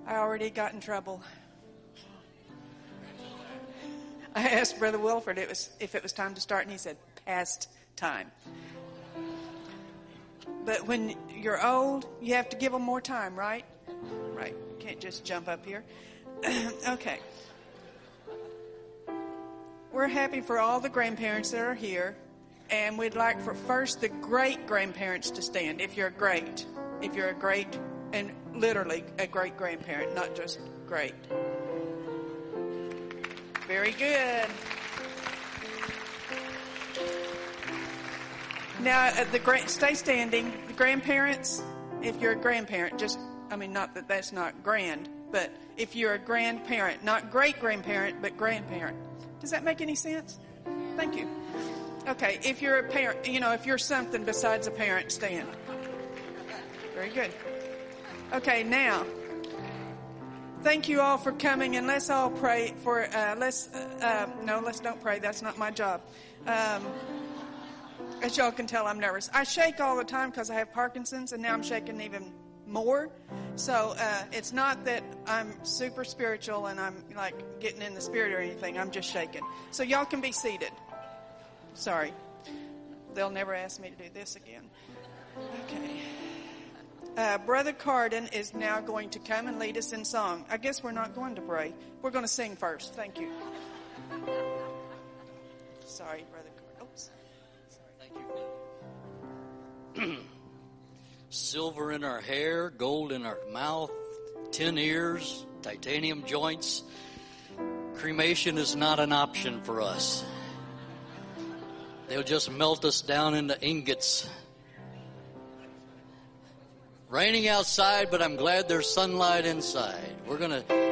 I already got in trouble. I asked Brother Wilford if it was time to start, and he said, past time. But when you're old, you have to give them more time, right? Right. You can't just jump up here. Okay. We're happy for all the grandparents that are here, and we'd like for first the great-grandparents to stand, if you're a great, and literally a great-grandparent, not just great. Very good. Now, stay standing. The grandparents, if you're a grandparent, not that that's not grand, but if you're a grandparent, not great-grandparent, but grandparent. Does that make any sense? Thank you. Okay, if you're a parent, if you're something besides a parent, stand. Very good. Okay, now, thank you all for coming, and let's all pray for, let's don't pray. That's not my job. As y'all can tell, I'm nervous. I shake all the time because I have Parkinson's, and now I'm shaking even more. So it's not that I'm super spiritual and I'm like getting in the spirit or anything. I'm just shaking. So y'all can be seated. Sorry. They'll never ask me to do this again. Okay. Brother Carden is now going to come and lead us in song. I guess we're not going to pray. We're going to sing first. Thank you. Sorry, Brother Carden. Oops. Thank you. Silver in our hair, gold in our mouth, tin ears, titanium joints. Cremation is not an option for us. They'll just melt us down into ingots. Raining outside, but I'm glad there's sunlight inside. We're going to...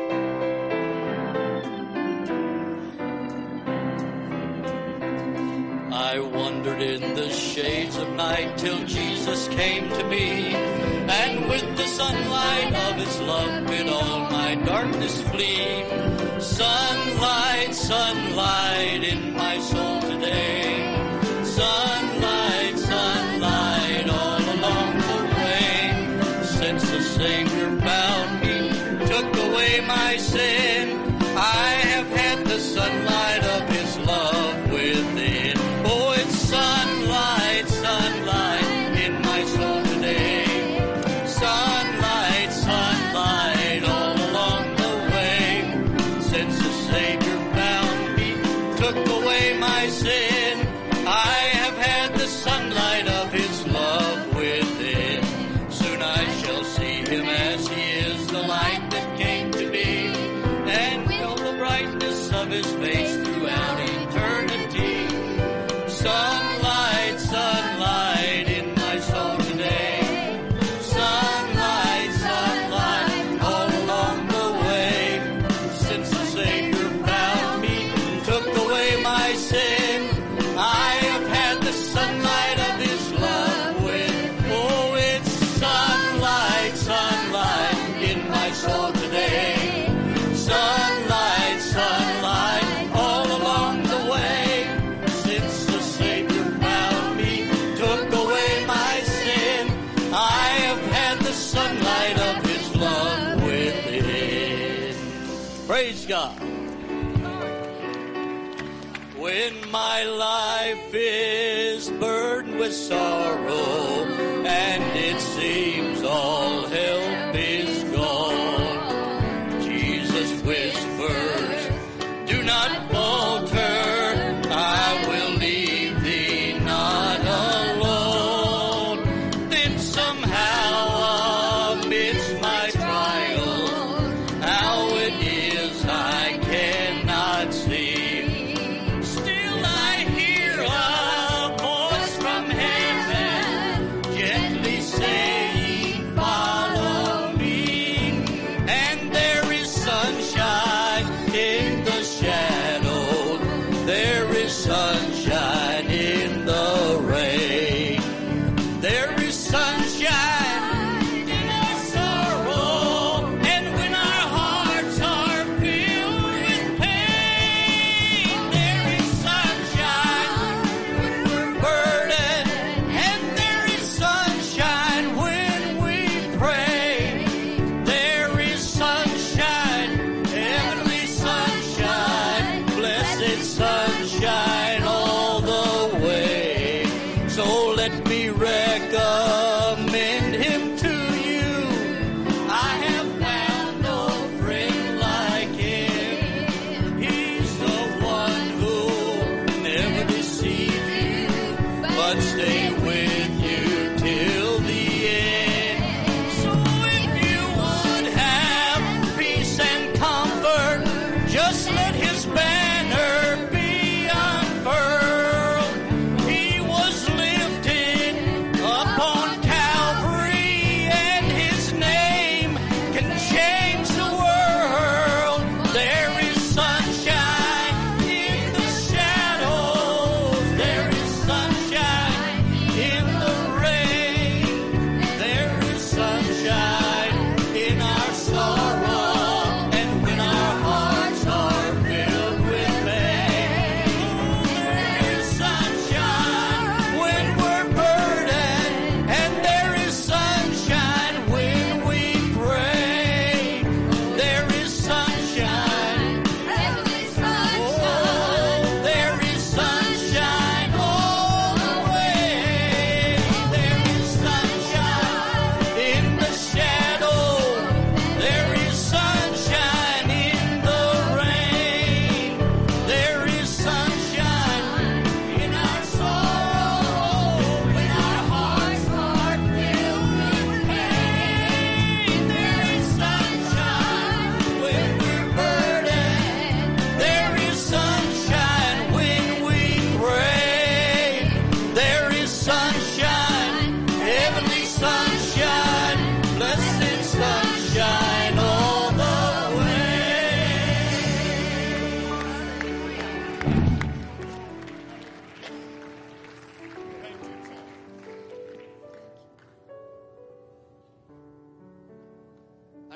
I wandered in the shades of night till Jesus came to me, and with the sunlight of his love bid all my darkness flee. Sunlight, sunlight in my soul today. Sunlight, sunlight all along the way. Since the Savior found me, took away my sin, I have had the sunlight of his love within. Oh, it's sunlight, sunlight in my soul today. Sunlight, sunlight all along the way. Since the Savior found me, took away my sin, I have had the sunlight of his love within. Soon I shall see him as he is, the light that came to be, and know the brightness of his face throughout eternity. Sunlight, sunlight in my soul today. Sunlight, sunlight all along the way. Since the Savior found me, took away my sin, I have had the sunlight of his love with. Oh, it's sunlight, sunlight in my soul today. Sunlight, sunlight all along the way. Since the Savior found me, took away my sin, I have had the sunlight of his love within. Praise God. When my life is burdened with sorrow and it seems all help is gone, Jesus whispers, do not falter, I will leave thee not alone. Then somehow amidst my trials, how it is I cannot see. Still I hear a voice from heaven gently saying, follow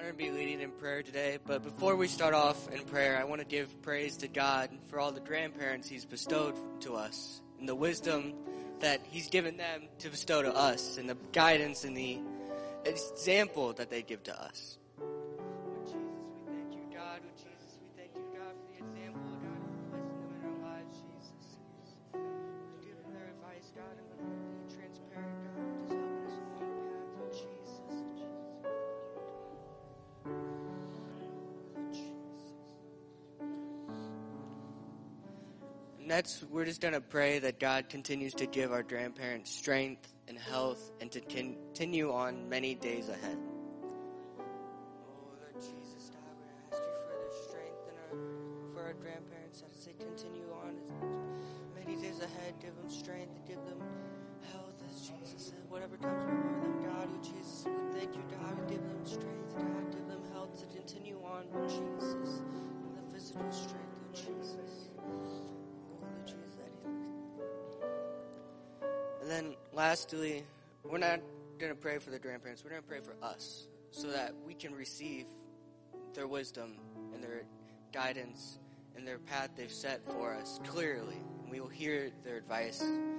going to be leading in prayer today, but before we start off in prayer, I want to give praise to God for all the grandparents He's bestowed to us, and the wisdom that He's given them to bestow to us, and the guidance and the example that they give to us. Lord Jesus, we thank you, God. Lord Jesus, we thank you, God, for the example, God, for placing them in our lives, Jesus. Give them their advice, God, and let them be transparent, God. Just help us in the path of Jesus. And we're just going to pray that God continues to give our grandparents strength and health and to continue on many days ahead. Oh, Lord Jesus, God, we ask you for the strength for our grandparents as they continue on many days ahead. Give them strength and give them health, as Jesus said. Whatever comes before them, God, Lord Jesus, we thank you, God. We give them strength, God. Give them health to continue on, Lord Jesus. And the physical strength, Lord Jesus. And then lastly, we're not going to pray for the grandparents. We're going to pray for us so that we can receive their wisdom and their guidance and their path they've set for us clearly. And we will hear their advice.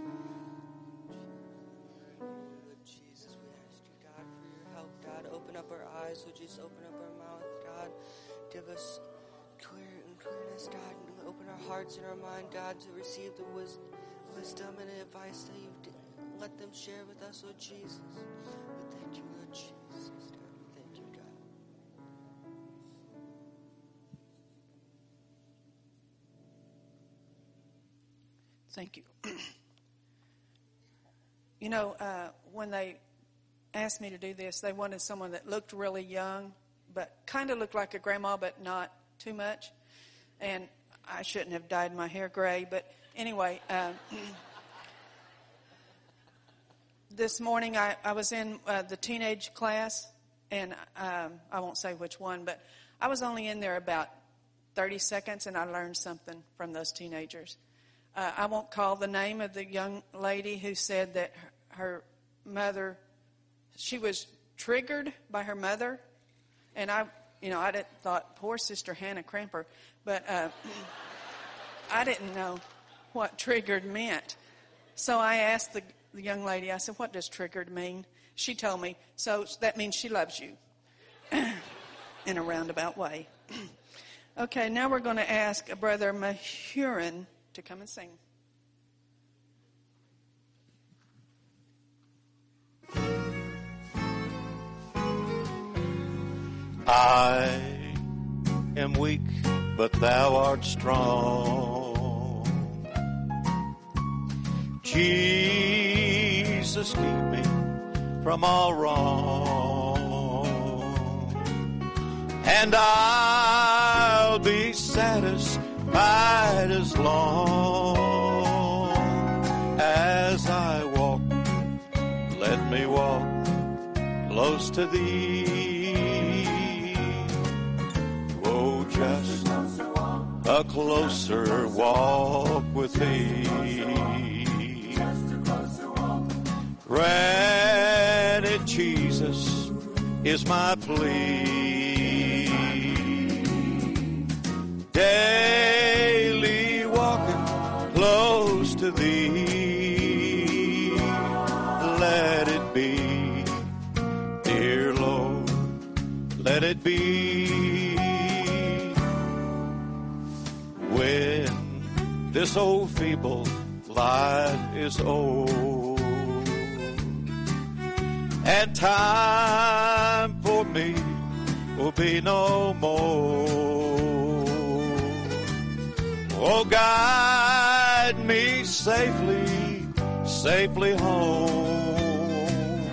Lord Jesus, we ask you, God, for your help. God, open up our eyes. Would you just open up our mouth, God? Give us clearness, God, and open our hearts and our mind, God, to receive the wisdom and advice that you've let them share with us, Lord Jesus. We thank you, Lord Jesus. God, we thank you, God. Thank you. You know, when they asked me to do this, they wanted someone that looked really young, but kind of looked like a grandma, but not too much. And I shouldn't have dyed my hair gray, but anyway, this morning I was in the teenage class, and I won't say which one, but I was only in there about 30 seconds, and I learned something from those teenagers. I won't call the name of the young lady who said that her mother, she was triggered by her mother, and I didn't thought, poor Sister Hannah Cramper, but I didn't know what triggered meant. So I asked the young lady, I said, what does triggered mean? She told me, so that means she loves you in a roundabout way. Okay, now we're going to ask Brother Mahurin to come and sing. I am weak, but thou art strong. Jesus, keep me from all wrong, and I'll be satisfied as long as I walk. Let me walk close to thee. Oh, just a closer walk with thee. Granted, Jesus is my plea. Daily walking close to thee. Let it be, dear Lord, let it be. When this old feeble life is old, and time for me will be no more. Oh, guide me safely, safely home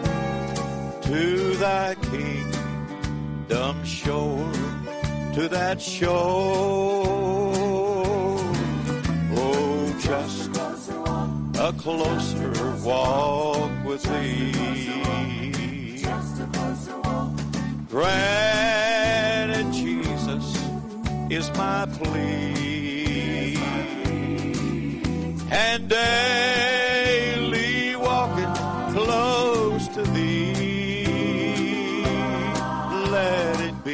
to thy kingdom shore, to that shore. Oh, just a closer walk with thee. Granted, Jesus is my plea, and daily walking close to thee. Let it be,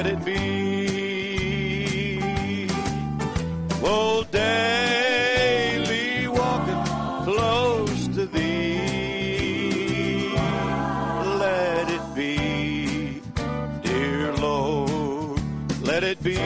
let it be. Oh, daily walking close to thee, let it be, dear Lord, let it be.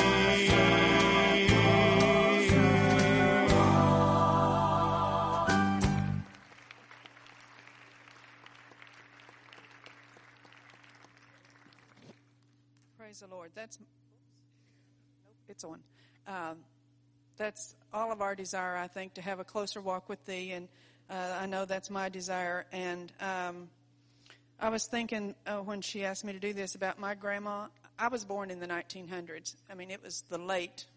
Praise the Lord. It's on. That's all of our desire, I think, to have a closer walk with Thee, and I know that's my desire. And I was thinking when she asked me to do this about my grandma. I was born in the 1900s. I mean, it was the late,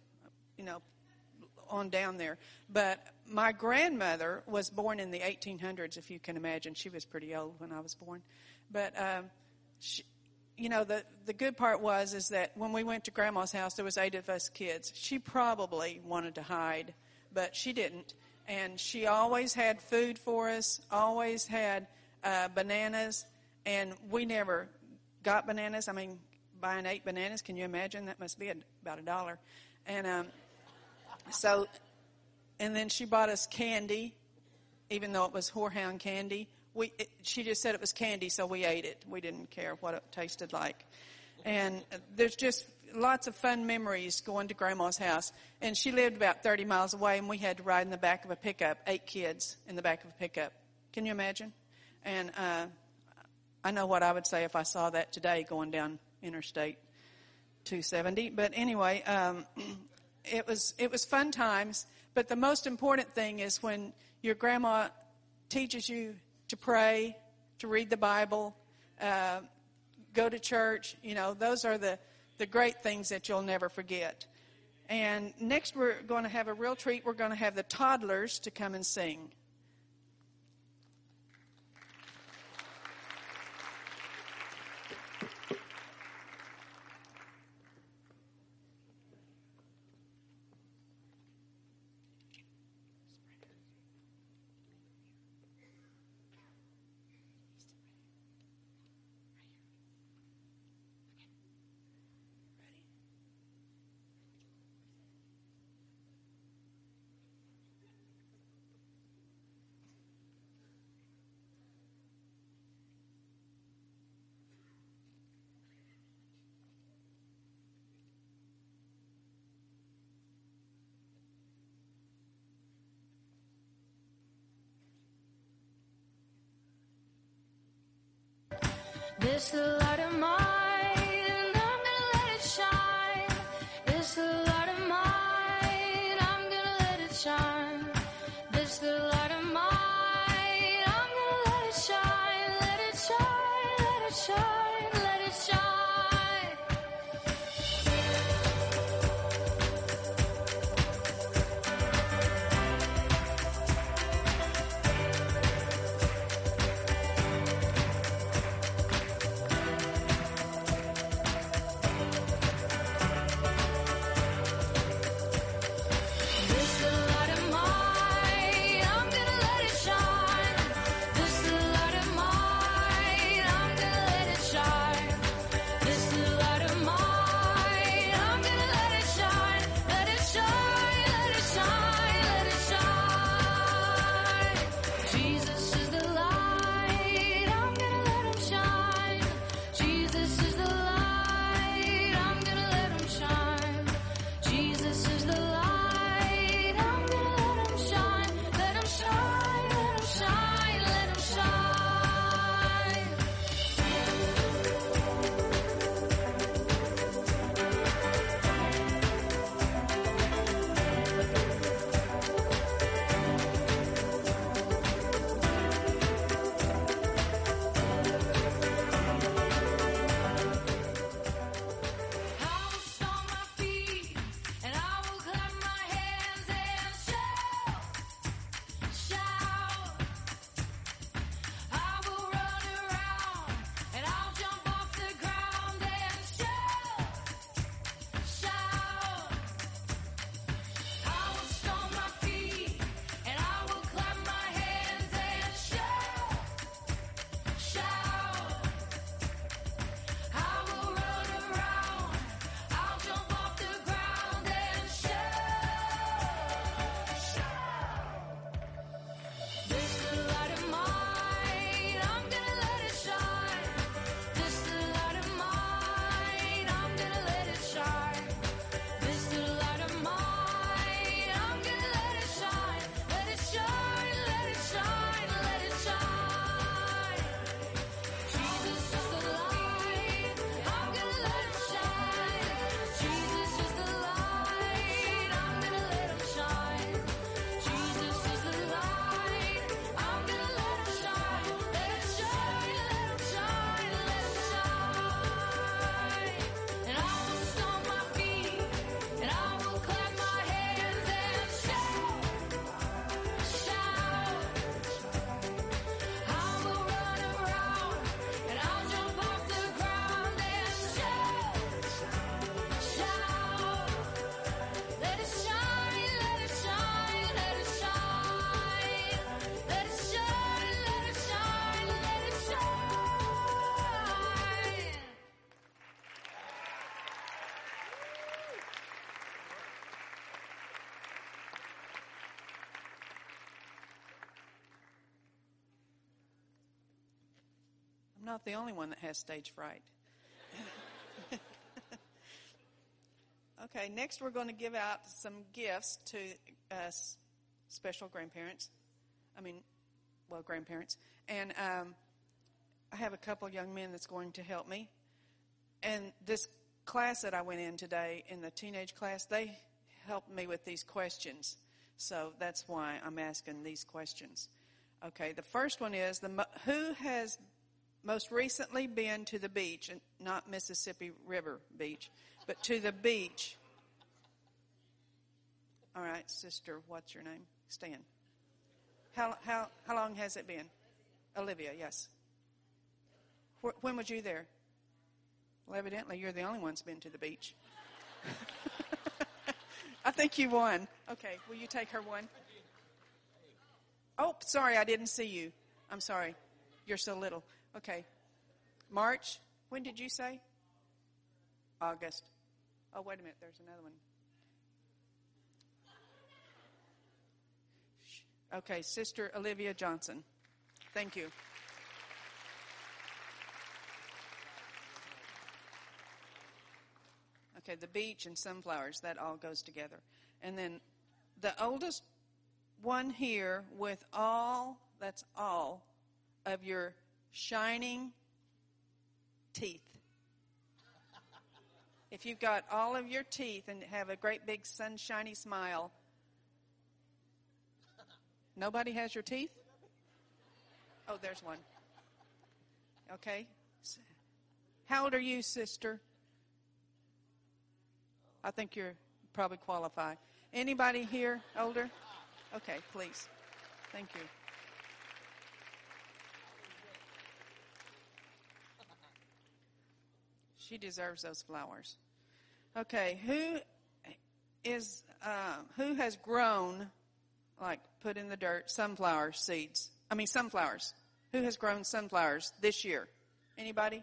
on down there. But my grandmother was born in the 1800s, if you can imagine. She was pretty old when I was born. But she, the good part is that when we went to Grandma's house, there was 8 of us kids. She probably wanted to hide, but she didn't. And she always had food for us, always had bananas, and we never got bananas. I mean, buying 8 bananas, can you imagine? That must be about $1. And and then she bought us candy, even though it was whorehound candy. She just said it was candy, so we ate it. We didn't care what it tasted like. And there's just lots of fun memories going to Grandma's house. And she lived about 30 miles away, and we had to ride in the back of a pickup, 8 kids in the back of a pickup. Can you imagine? And I know what I would say if I saw that today going down Interstate 270. But anyway, it was fun times. But the most important thing is when your grandma teaches you to pray, to read the Bible, go to church. Those are the great things that you'll never forget. And next we're going to have a real treat. We're going to have the toddlers to come and sing. This the light of mine, I'm gonna let it shine. This the light of mine, I'm gonna let it shine. This the light of mine, I'm gonna let it shine. Let it shine, let it shine, let it shine. not the only one that has stage fright. Okay, next we're going to give out some gifts to special grandparents. Grandparents. And I have a couple young men that's going to help me. And this class that I went in today, in the teenage class, they helped me with these questions. So that's why I'm asking these questions. Okay, the first one is, who has most recently been to the beach, and not Mississippi River Beach, but to the beach? All right, sister, what's your name? Stan. How long has it been? Olivia, yes. When was you there? Well, evidently you're the only one that's been to the beach. I think you won. Okay, will you take her one? Oh, sorry, I didn't see you. I'm sorry. You're so little. Okay. March, when did you say? August. Oh, wait a minute, there's another one. Okay, Sister Olivia Johnson. Thank you. Okay, the beach and sunflowers, that all goes together. And then the oldest one here with that's all of your shining teeth. If you've got all of your teeth and have a great big sunshiny smile. Nobody has your teeth? Oh, there's one. Okay. How old are you, sister? I think you're probably qualified. Anybody here older? Okay, please. Thank you. She deserves those flowers. Okay, who has grown, like put in the dirt, sunflower seeds? Sunflowers. Who has grown sunflowers this year? Anybody?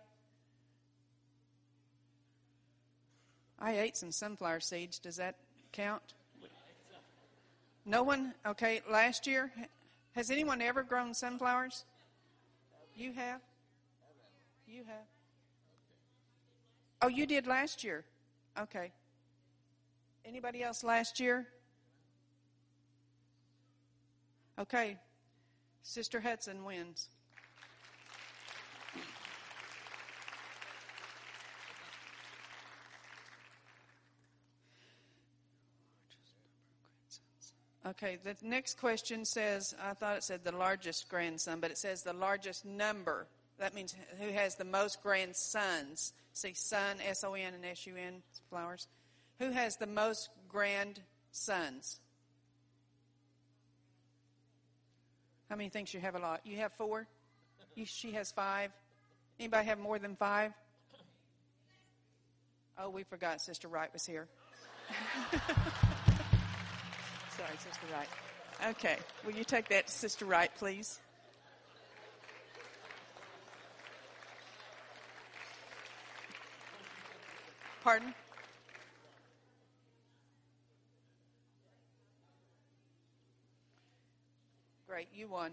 I ate some sunflower seeds. Does that count? No one? Okay, last year. Has anyone ever grown sunflowers? You have? You have? Oh, you did last year. Okay. Anybody else last year? Okay. Sister Hudson wins. Okay, the next question says, I thought it said the largest grandson, but it says the largest number. That means who has the most grandsons. See, son, S-O-N and S-U-N, flowers. Who has the most grandsons? How many thinks you have a lot? You have 4? She has 5. Anybody have more than 5? Oh, we forgot Sister Wright was here. Sorry, Sister Wright. Okay. Will you take that to Sister Wright, please? Pardon? Great, you won.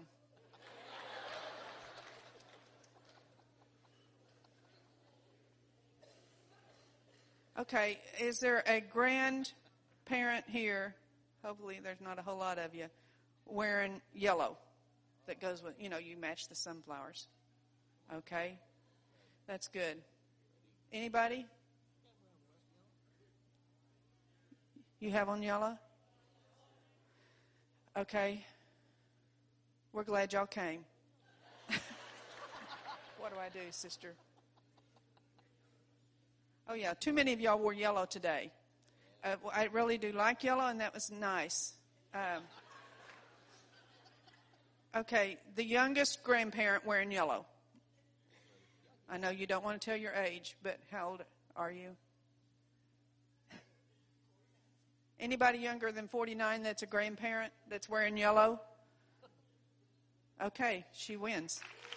Okay, is there a grandparent here? Hopefully there's not a whole lot of you wearing yellow that goes with, you match the sunflowers. Okay, that's good. Anybody? You have on yellow? Okay. We're glad y'all came. What do I do, sister? Oh, yeah, too many of y'all wore yellow today. I really do like yellow, and that was nice. Okay, the youngest grandparent wearing yellow. I know you don't want to tell your age, but how old are you? Anybody younger than 49 that's a grandparent that's wearing yellow? Okay, she wins.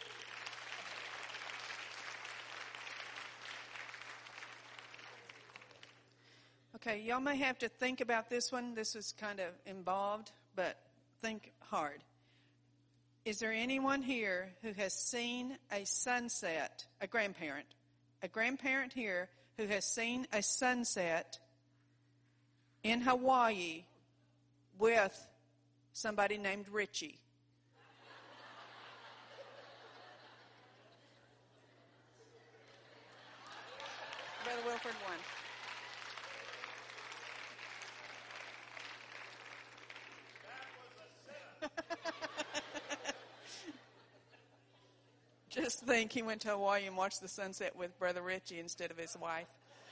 Okay, y'all may have to think about this one. This is kind of involved, but think hard. Is there anyone here who has seen a sunset, a grandparent here who has seen a sunset in Hawaii with somebody named Richie? Brother Wilford won. Just think, he went to Hawaii and watched the sunset with Brother Richie instead of his wife.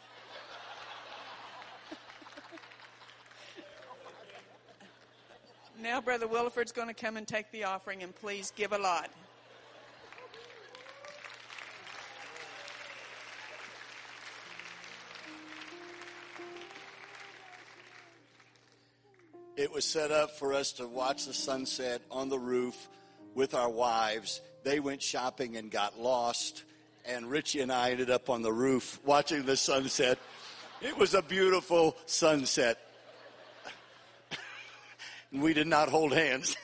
Now Brother Williford's going to come and take the offering, and please give a lot. It was set up for us to watch the sunset on the roof with our wives. They went shopping and got lost, and Richie and I ended up on the roof watching the sunset. It was a beautiful sunset. And we did not hold hands.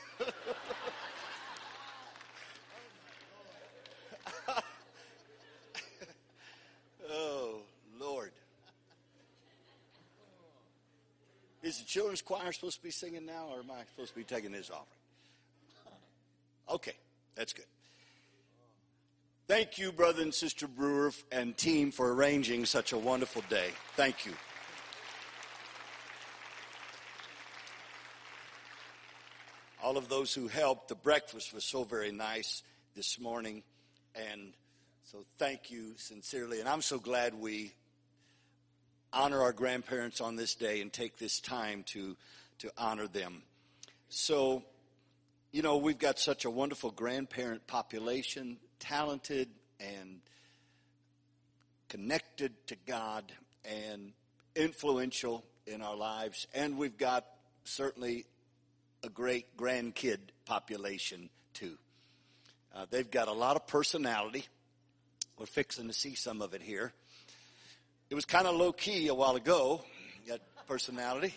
Oh, Lord. Is the children's choir supposed to be singing now, or am I supposed to be taking this offering? Okay, that's good. Thank you, Brother and Sister Brewer and team, for arranging such a wonderful day. Thank you. All of those who helped. The breakfast was so very nice this morning, and so thank you sincerely. And I'm so glad we honor our grandparents on this day and take this time to honor them. So, you know, we've got such a wonderful grandparent population, talented and connected to God and influential in our lives. And we've got certainly a great grandkid population too. They've got a lot of personality. We're fixing to see some of it here. It was kind of low-key a while ago, that personality.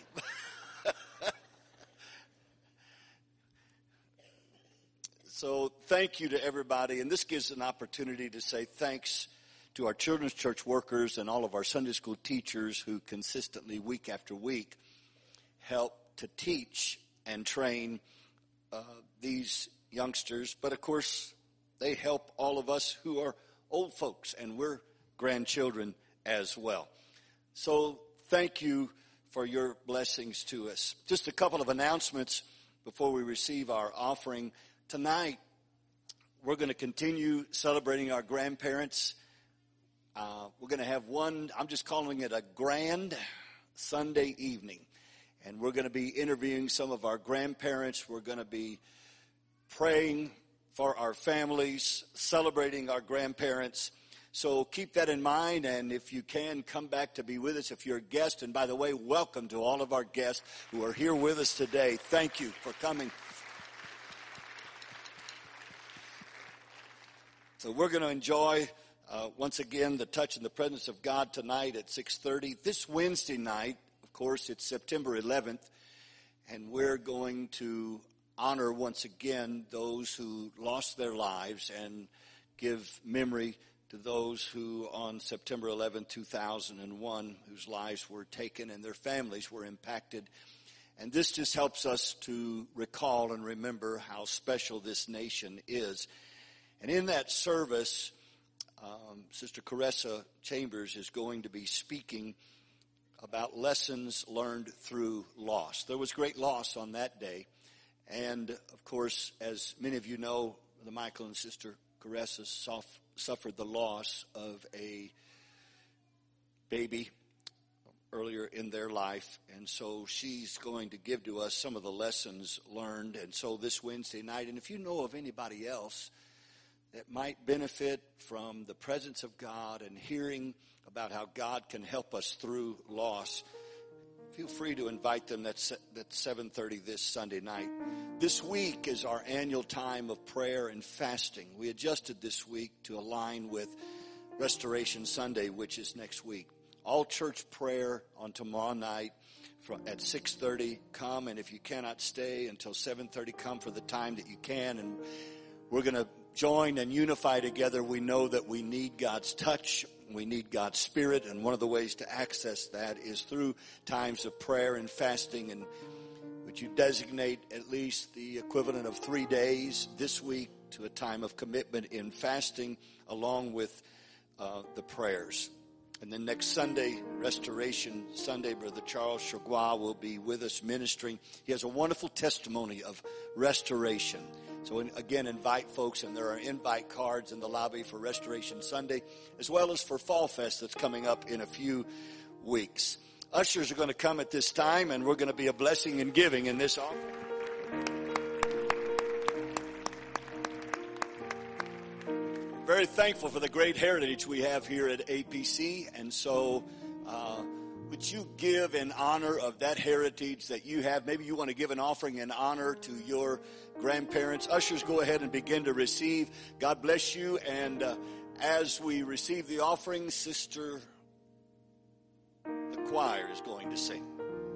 So thank you to everybody. And this gives an opportunity to say thanks to our children's church workers and all of our Sunday school teachers who consistently, week after week, help to teach and train these youngsters. But, of course, they help all of us who are old folks, and we're grandchildren as well. So thank you for your blessings to us. Just a couple of announcements before we receive our offering. Tonight, we're going to continue celebrating our grandparents. We're going to have one, I'm just calling it a grand Sunday evening. And we're going to be interviewing some of our grandparents. We're going to be praying for our families, celebrating our grandparents. So keep that in mind, and if you can, come back to be with us if you're a guest. And by the way, welcome to all of our guests who are here with us today. Thank you for coming. So we're going to enjoy, once again, the touch and the presence of God tonight at 6:30. This Wednesday night, of course, it's September 11th, and we're going to honor once again those who lost their lives and give memory to those who on September 11, 2001, whose lives were taken and their families were impacted. And this just helps us to recall and remember how special this nation is. And in that service, Sister Caressa Chambers is going to be speaking about lessons learned through loss. There was great loss on that day. And, of course, as many of you know, Brother Michael and Sister Caressa suffered the loss of a baby earlier in their life. And so she's going to give to us some of the lessons learned. And so this Wednesday night, and if you know of anybody else that might benefit from the presence of God and hearing about how God can help us through loss, feel free to invite them. That's 7:30 this Sunday night. This week is our annual time of prayer and fasting. We adjusted this week to align with Restoration Sunday, which is next week. all church prayer on tomorrow night at 6:30. Come, and if you cannot stay until 7:30, come for the time that you can. And we're going to join and unify together. We know that we need God's touch. We need God's Spirit. And one of the ways to access that is through times of prayer and fasting. And would you designate at least the equivalent of 3 days this week to a time of commitment in fasting along with the prayers. And then next Sunday, Restoration Sunday, Brother Charles Chagua will be with us ministering. He has a wonderful testimony of restoration. So again, invite folks, and there are invite cards in the lobby for Restoration Sunday, as well as for Fall Fest that's coming up in a few weeks. Ushers are going to come at this time, and we're going to be a blessing and giving in this offering. Very thankful for the great heritage we have here at APC, and so would you give in honor of that heritage that you have? Maybe you want to give an offering in honor to your grandparents. Ushers, go ahead and begin to receive. God bless you, and as we receive the offering, Sister, the choir is going to sing.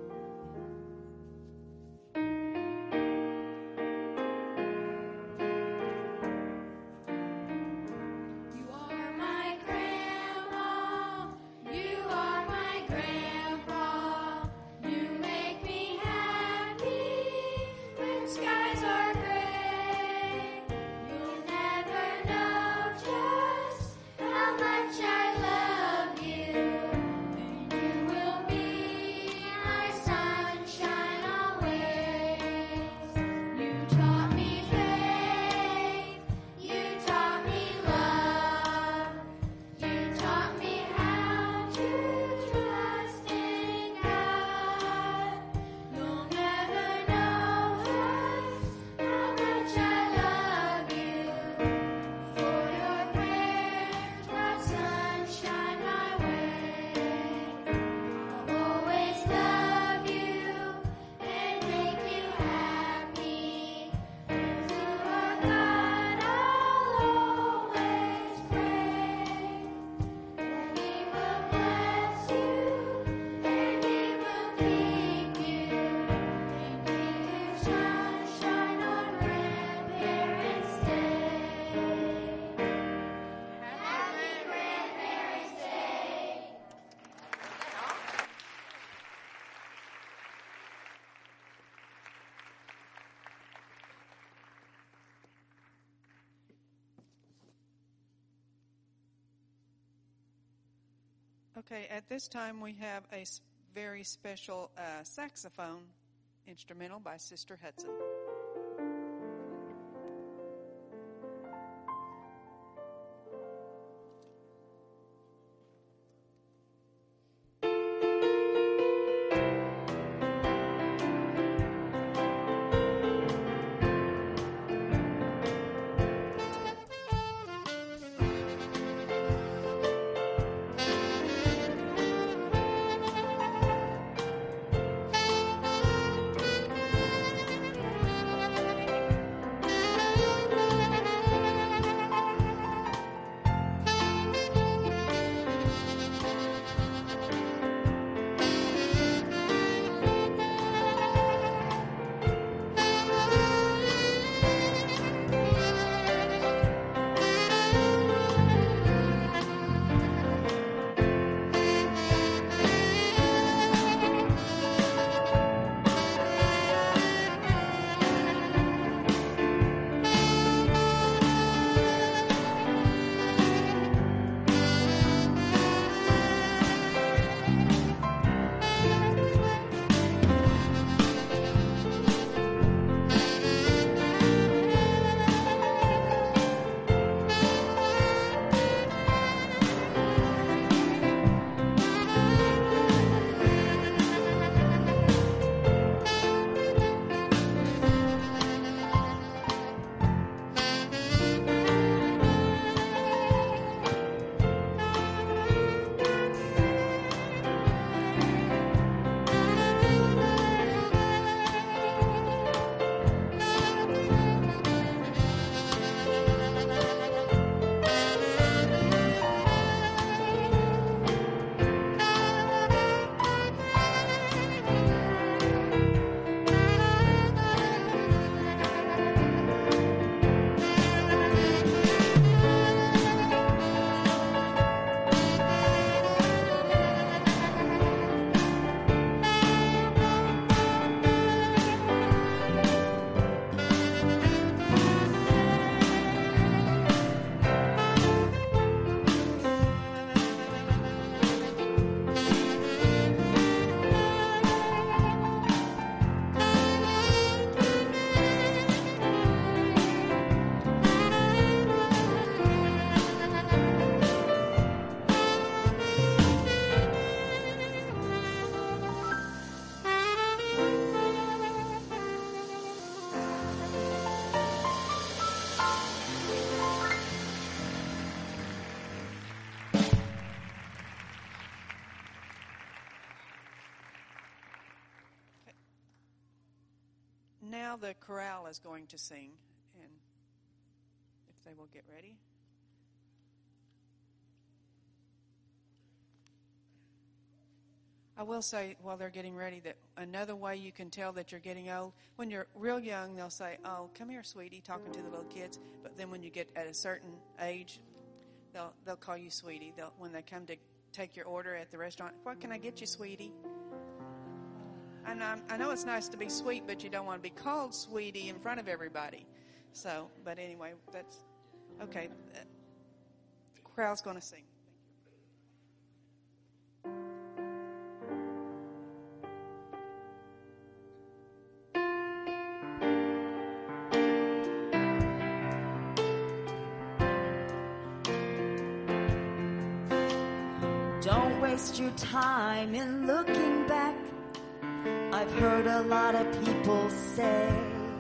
Okay, at this time we have a very special saxophone instrumental by Sister Hudson. You the chorale is going to sing, and if they will get ready. I will say while they're getting ready that another way you can tell that you're getting old, when you're real young, they'll say, "Oh, come here, sweetie," talking to the little kids. But then when you get at a certain age, they'll call you sweetie. When they come to take your order at the restaurant, "What can I get you, sweetie?" And I know it's nice to be sweet, but you don't want to be called sweetie in front of everybody. So, but anyway, that's okay. The crowd's going to sing. Don't waste your time in looking back. I've heard a lot of people say,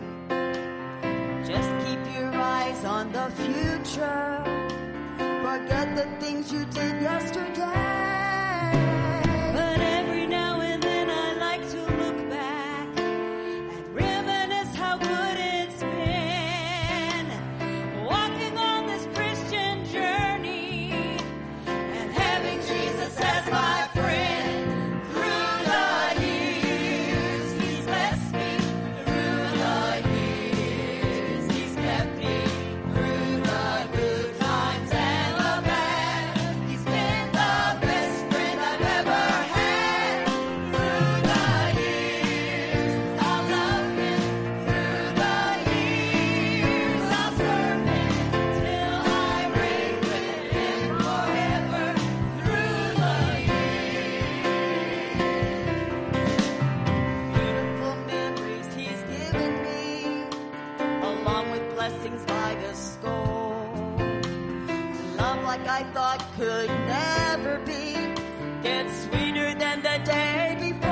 just keep your eyes on the future. Forget the things you did yesterday. But every now and then I like to look back and reminisce how good it's been. Walking on this Christian journey and having Jesus as my friend. I thought could never be, gets sweeter than the day before.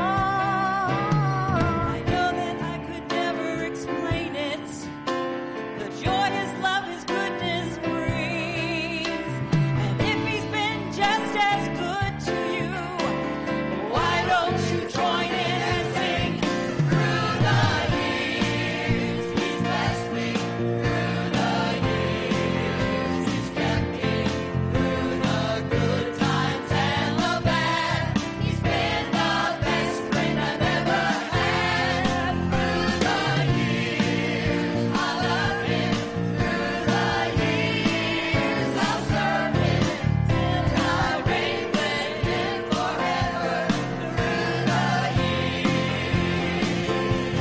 I know that I could never explain it, the joy His love, His goodness brings. And if He's been just as good to you, why don't you join in and sing? Through the years, He's blessed me. Through the years, He's kept me. Good times and the bad, He's been the best friend I've ever had. Through the years, I love Him. Through the years, I'll serve Him till I reign with Him forever. Through the years,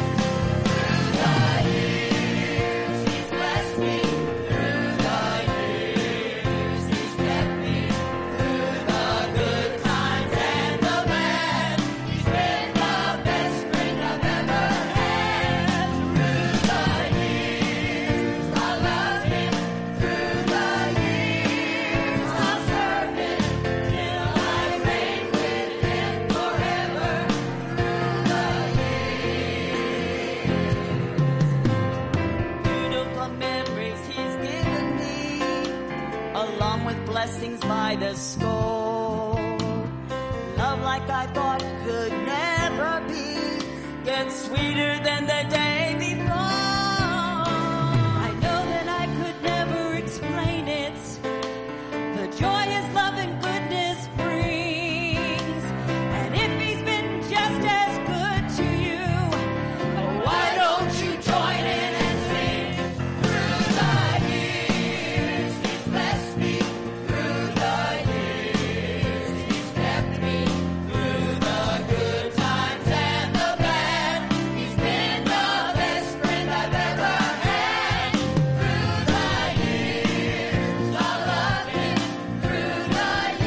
He's blessed me. Through the years, He's kept me. Through the good times and the bad, He's been the best friend I've ever had. Through the years, I love Him. Through the years, I'll serve Him till I reign with Him forever. Beautiful memories He's given me, along with blessings by the score. Love like I thought could never be, gets sweeter than the day before. I know that I could never explain it, the joy His love and goodness brings. And if He's been just as good to you, why don't you join in and sing? Through the years, He's blessed me. Through the years, He's kept me. Through the good times and the bad, He's been the best friend I've ever had. Through the years, I love Him. Through the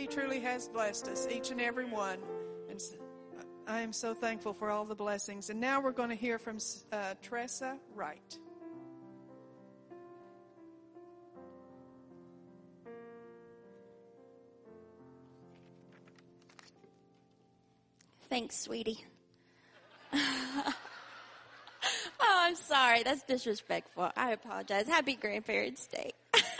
He truly has blessed us, each and every one. And I am so thankful for all the blessings. And now we're going to hear from Tressa Wright. Thanks, sweetie. Oh, I'm sorry. That's disrespectful. I apologize. Happy Grandparents' Day.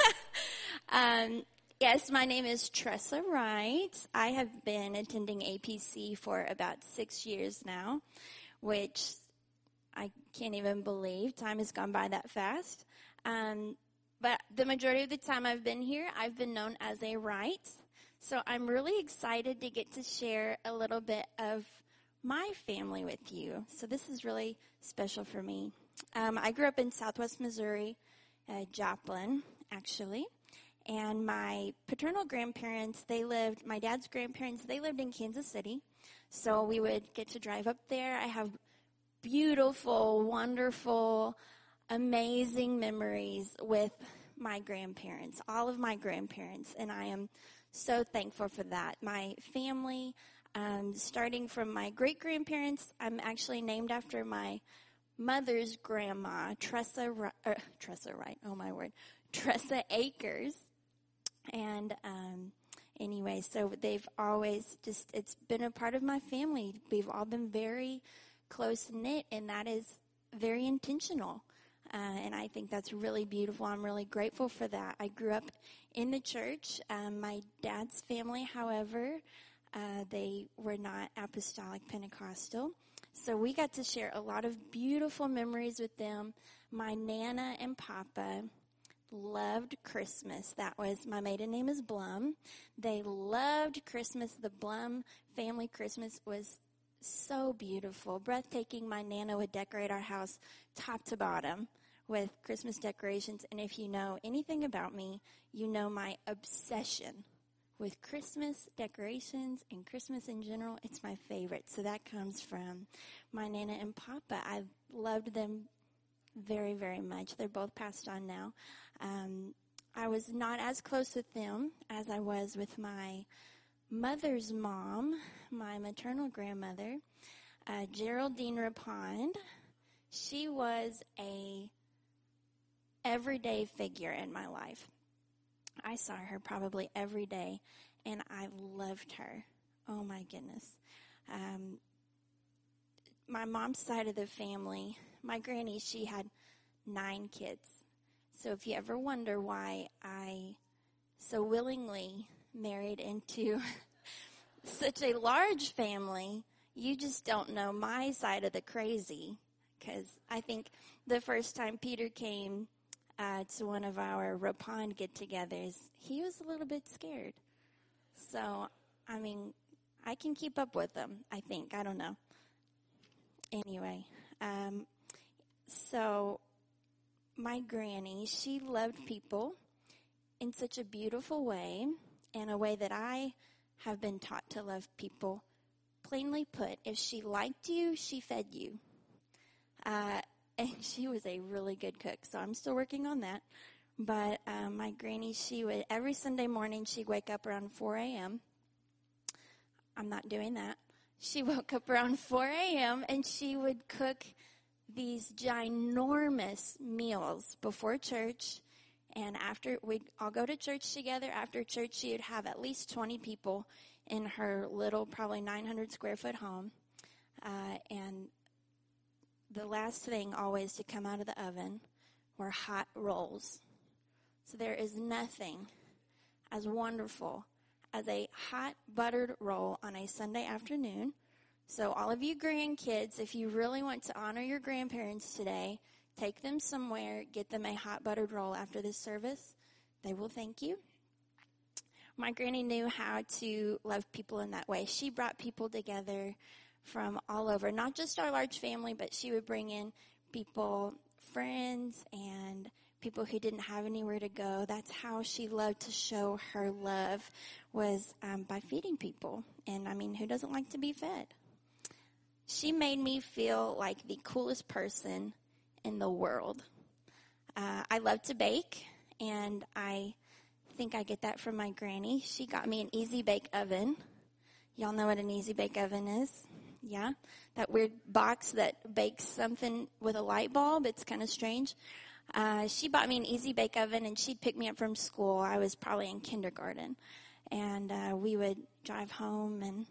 Yes, my name is Tressa Wright. I have been attending APC for about 6 years now, which I can't even believe. Time has gone by that fast. But the majority of the time I've been here, I've been known as a Wright. So I'm really excited to get to share a little bit of my family with you. So this is really special for me. I grew up in Southwest Missouri, Joplin, actually. And my paternal grandparents, my dad's grandparents, they lived in Kansas City. So we would get to drive up there. I have beautiful, wonderful, amazing memories with my grandparents, all of my grandparents. And I am so thankful for that. My family, starting from my great-grandparents, I'm actually named after my mother's grandma, Tressa Wright, oh my word, Tressa Akers. And anyway, so they've always it's been a part of my family. We've all been very close-knit, and that is very intentional. And I think that's really beautiful. I'm really grateful for that. I grew up in the church. My dad's family, however, they were not apostolic Pentecostal. So we got to share a lot of beautiful memories with them. My Nana and Papa loved Christmas. My maiden name is Blum. They loved Christmas. The Blum family Christmas was so beautiful, breathtaking. My Nana would decorate our house top to bottom with Christmas decorations. And if you know anything about me, you know my obsession with Christmas decorations and Christmas in general. It's my favorite. So that comes from my Nana and Papa. I loved them very, very much. They're both passed on now. I was not as close with them as I was with my mother's mom, my maternal grandmother, Geraldine Rapond. She was a everyday figure in my life. I saw her probably every day, and I loved her. Oh, my goodness. My mom's side of the family, my granny, she had 9 kids. So if you ever wonder why I so willingly married into such a large family, you just don't know my side of the crazy. Because I think the first time Peter came to one of our Rapond get-togethers, he was a little bit scared. So, I mean, I can keep up with them, I think. I don't know. Anyway, so my granny, she loved people in such a beautiful way, in a way that I have been taught to love people. Plainly put, if she liked you, she fed you. And she was a really good cook, so I'm still working on that. But my granny, she would, every Sunday morning, she'd wake up around 4 a.m. I'm not doing that. She woke up around 4 a.m. and she would cook these ginormous meals before church. And after, we'd all go to church together. After church, she would have at least 20 people in her little, probably 900 square foot home. And the last thing always to come out of the oven were hot rolls. So there is nothing as wonderful as a hot buttered roll on a Sunday afternoon. So all of you grandkids, if you really want to honor your grandparents today, take them somewhere, get them a hot buttered roll after this service. They will thank you. My granny knew how to love people in that way. She brought people together from all over, not just our large family, but she would bring in people, friends, and people who didn't have anywhere to go. That's how she loved to show her love, was by feeding people. And I mean, who doesn't like to be fed? She made me feel like the coolest person in the world. I love to bake, and I think I get that from my granny. She got me an Easy Bake Oven. Y'all know what an Easy Bake Oven is? Yeah? That weird box that bakes something with a light bulb. It's kind of strange. She bought me an Easy Bake Oven, and she'd pick me up from school. I was probably in kindergarten. And we would drive home, and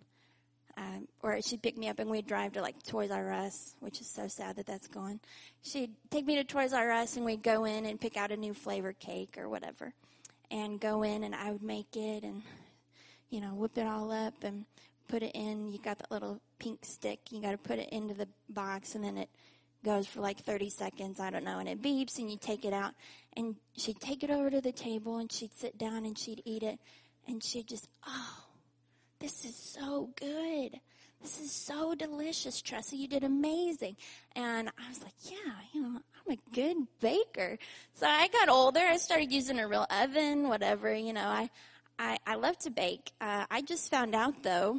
or she'd pick me up, and we'd drive to, like, Toys R Us, which is so sad that that's gone. She'd take me to Toys R Us, and we'd go in and pick out a new flavor cake or whatever, and go in, and I would make it and, you know, whip it all up and put it in. You got that little pink stick. You got to put it into the box, and then it goes for like 30 seconds, I don't know, and it beeps, and you take it out. And she'd take it over to the table, and she'd sit down, and she'd eat it, and she'd just, oh, this is so good. This is so delicious, Tressa. You did amazing. And I was like, yeah, you know, I'm a good baker. So I got older. I started using a real oven, whatever, you know. I love to bake. I just found out, though,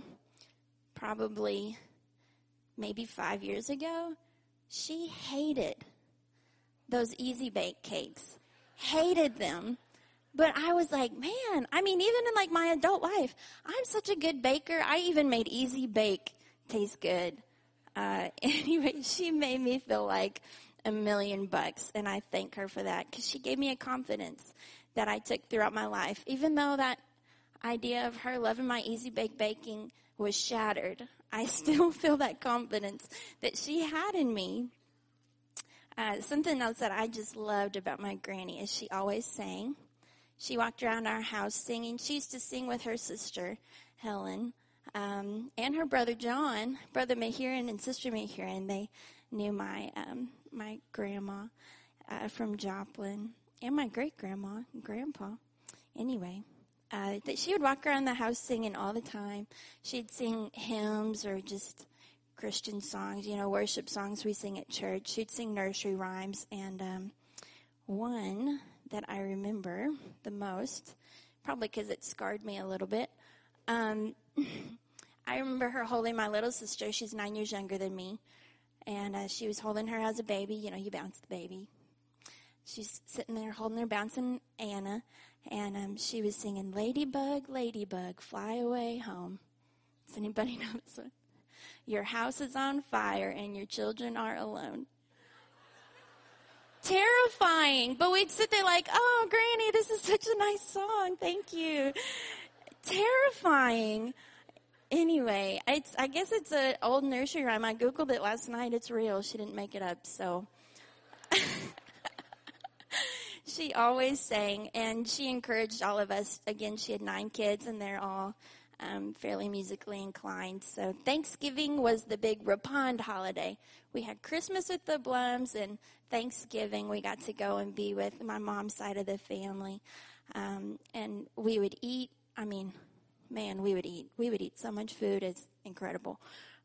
probably maybe 5 years ago, she hated those Easy Bake cakes. Hated them. But I was like, man, I mean, even in, like, my adult life, I'm such a good baker. I even made Easy Bake taste good. Anyway, she made me feel like $1 million, and I thank her for that, because she gave me a confidence that I took throughout my life. Even though that idea of her loving my Easy Bake baking was shattered, I still feel that confidence that she had in me. Something else that I just loved about my granny is she always sang. She walked around our house singing. She used to sing with her sister, Helen, and her brother, John. Brother Mahiran and Sister Mahiran, they knew my my grandma from Joplin, and my great-grandma and grandpa. Anyway, that she would walk around the house singing all the time. She'd sing hymns or just Christian songs, you know, worship songs we sing at church. She'd sing nursery rhymes, and one that I remember the most, probably because it scarred me a little bit. I remember her holding my little sister. She's 9 years younger than me. And she was holding her as a baby. You know, you bounce the baby. She's sitting there holding her, bouncing Anna. And she was singing, "Ladybug, ladybug, fly away home." Does anybody know this one? "Your house is on fire and your children are alone." Terrifying. But we'd sit there like, oh, Granny, this is such a nice song. Thank you. Terrifying. Anyway, I guess it's an old nursery rhyme. I Googled it last night. It's real. She didn't make it up, so. She always sang, and she encouraged all of us. Again, she had 9 kids, and they're all fairly musically inclined. So Thanksgiving was the big Rapond holiday. We had Christmas with the Blums, and Thanksgiving we got to go and be with my mom's side of the family. And we would eat, I mean, man, we would eat. We would eat so much food. It's incredible.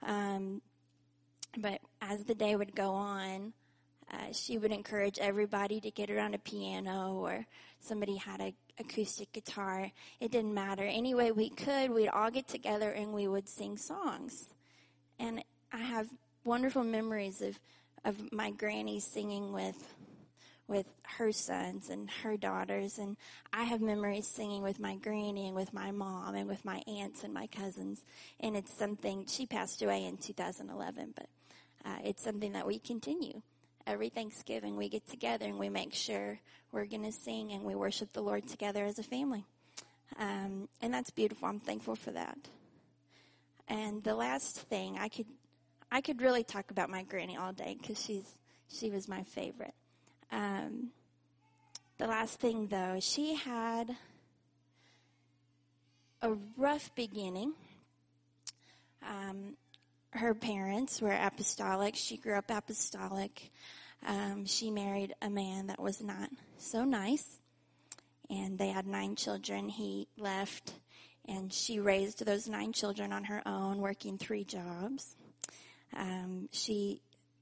But as the day would go on, she would encourage everybody to get around a piano, or somebody had an acoustic guitar. It didn't matter. Any way we could, we'd all get together and we would sing songs. And I have wonderful memories of my granny singing with her sons and her daughters. And I have memories singing with my granny and with my mom and with my aunts and my cousins. And it's something, she passed away in 2011, but it's something that we continue. Every Thanksgiving we get together and we make sure we're going to sing and we worship the Lord together as a family. And that's beautiful. I'm thankful for that. And the last thing, I could really talk about my granny all day because she was my favorite. The last thing, though, she had a rough beginning. Her parents were apostolic. She grew up apostolic. She married a man that was not so nice. And they had 9 children. He left, and she raised those 9 children on her own, working 3 jobs. She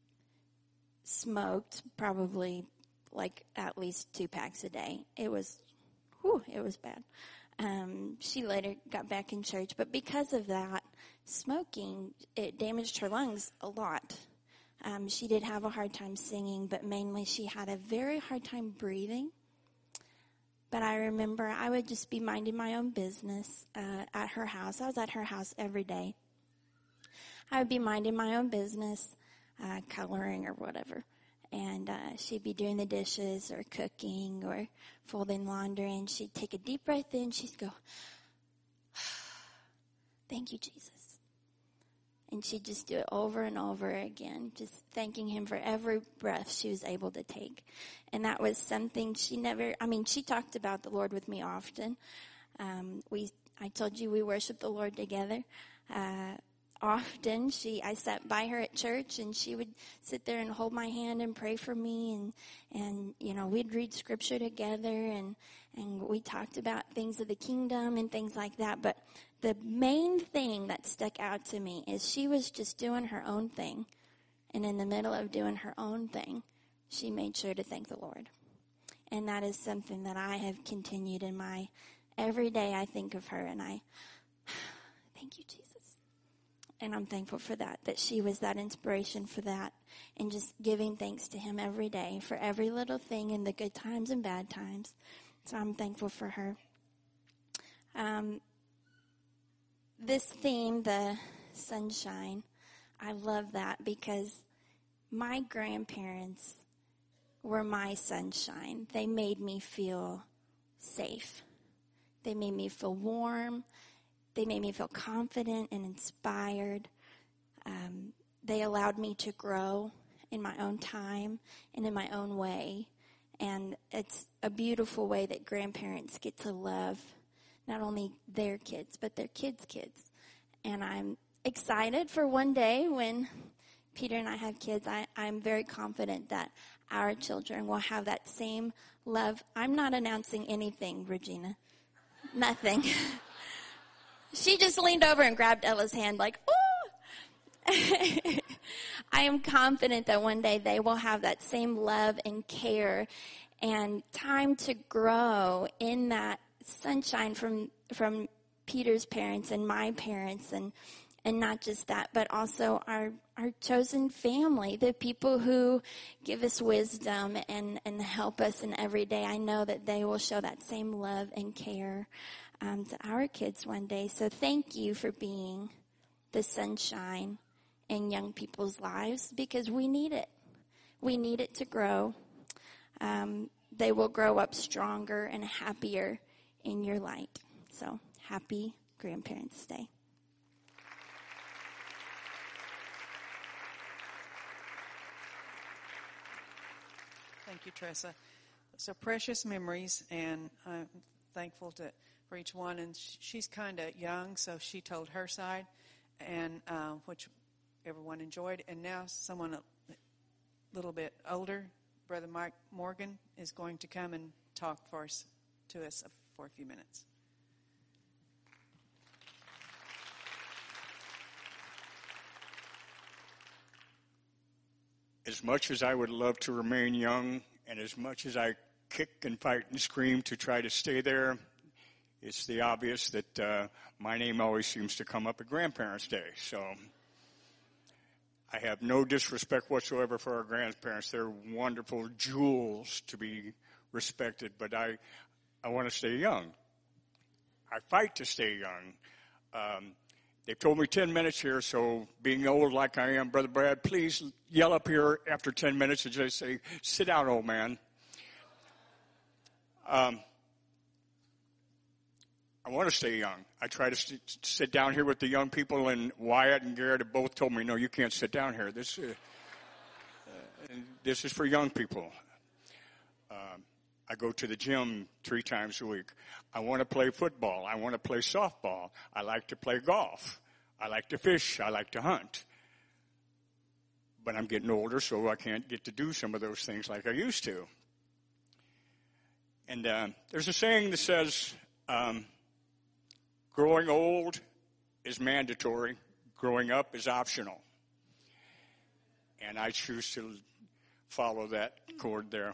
smoked probably like at least 2 packs a day. It was bad. She later got back in church, but because of that, smoking, it damaged her lungs a lot. She did have a hard time singing, but mainly she had a very hard time breathing. But I remember I would just be minding my own business at her house. I was at her house every day. I would be minding my own business, coloring or whatever. And she'd be doing the dishes or cooking or folding laundry. And she'd take a deep breath in. She'd go, "Thank you, Jesus." And she'd just do it over and over again, just thanking him for every breath she was able to take. And that was something she talked about the Lord with me often. I told you we worship the Lord together. Often I sat by her at church, and she would sit there and hold my hand and pray for me, and we'd read scripture together, and we talked about things of the kingdom and things like that. But the main thing that stuck out to me is she was just doing her own thing, and in the middle of doing her own thing, she made sure to thank the Lord. And that is something that I have continued in my every day. I think of her, and I thank you, Jesus. And I'm thankful for that she was that inspiration for that, and just giving thanks to him every day for every little thing in the good times and bad times. So I'm thankful for her. This theme, the sunshine, I love that because my grandparents were my sunshine. They made me feel safe. They made me feel warm. They made me feel confident and inspired. They allowed me to grow in my own time and in my own way. And it's a beautiful way that grandparents get to love not only their kids, but their kids' kids. And I'm excited for one day when Peter and I have kids. I'm very confident that our children will have that same love. I'm not announcing anything, Regina. Nothing. She just leaned over and grabbed Ella's hand like, "Ooh!" I am confident that one day they will have that same love and care and time to grow in that sunshine from Peter's parents and my parents, and not just that, but also our chosen family, the people who give us wisdom and help us in every day. I know that they will show that same love and care to our kids one day. So thank you for being the sunshine in young people's lives, because we need it. We need it to grow. They will grow up stronger and happier in your light. So happy Grandparents' Day. Thank you, Tressa. So precious memories, and I'm thankful for each one. And she's kind of young, so she told her side, and which everyone enjoyed. And now someone a little bit older, Brother Mike Morgan, is going to come and talk to us for a few minutes. As much as I would love to remain young, and as much as I kick and fight and scream to try to stay there, it's the obvious that my name always seems to come up at Grandparents' Day. So I have no disrespect whatsoever for our grandparents. They're wonderful jewels to be respected, but I want to stay young. I fight to stay young. They've told me 10 minutes here, so being old like I am, Brother Brad, please yell up here after 10 minutes and just say, "Sit down, old man." I want to stay young. I try to sit down here with the young people, and Wyatt and Garrett have both told me, "No, you can't sit down here. This is for young people." I go to the gym 3 times a week. I want to play football. I want to play softball. I like to play golf. I like to fish. I like to hunt. But I'm getting older, so I can't get to do some of those things like I used to. And there's a saying that says, growing old is mandatory. Growing up is optional. And I choose to follow that chord there.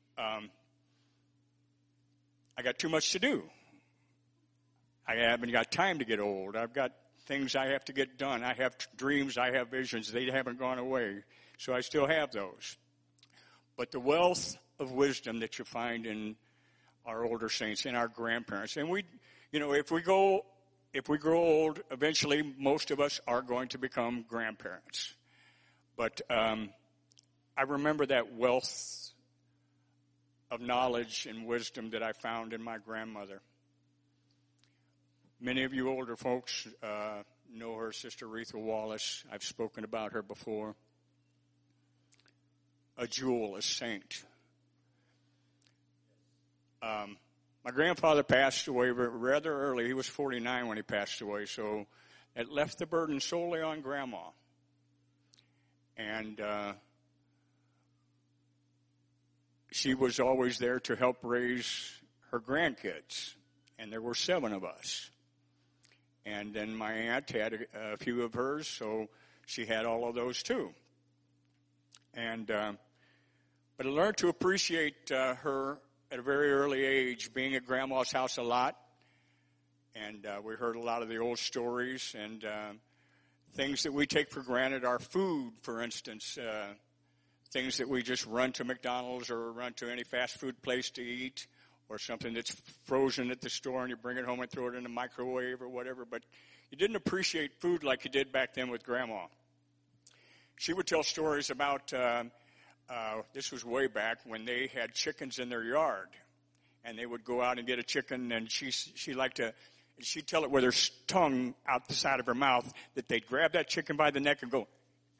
I got too much to do. I haven't got time to get old. I've got things I have to get done. I have dreams. I have visions. They haven't gone away. So I still have those. But the wealth of wisdom that you find in our older saints and our grandparents. And we, if we grow old, eventually most of us are going to become grandparents. But I remember that wealth of knowledge and wisdom that I found in my grandmother. Many of you older folks know her, Sister Aretha Wallace. I've spoken about her before. A jewel, a saint. My grandfather passed away rather early. He was 49 when he passed away, so it left the burden solely on Grandma. And she was always there to help raise her grandkids, and there were 7 of us. And then my aunt had a few of hers, so she had all of those too. And but I learned to appreciate her at a very early age, being at Grandma's house a lot. And we heard a lot of the old stories and things that we take for granted. Our food, for instance, things that we just run to McDonald's or run to any fast food place to eat, or something that's frozen at the store and you bring it home and throw it in the microwave or whatever. But you didn't appreciate food like you did back then with Grandma. She would tell stories about, this was way back when they had chickens in their yard. And they would go out and get a chicken, and she liked to, she'd tell it with her tongue out the side of her mouth that they'd grab that chicken by the neck and go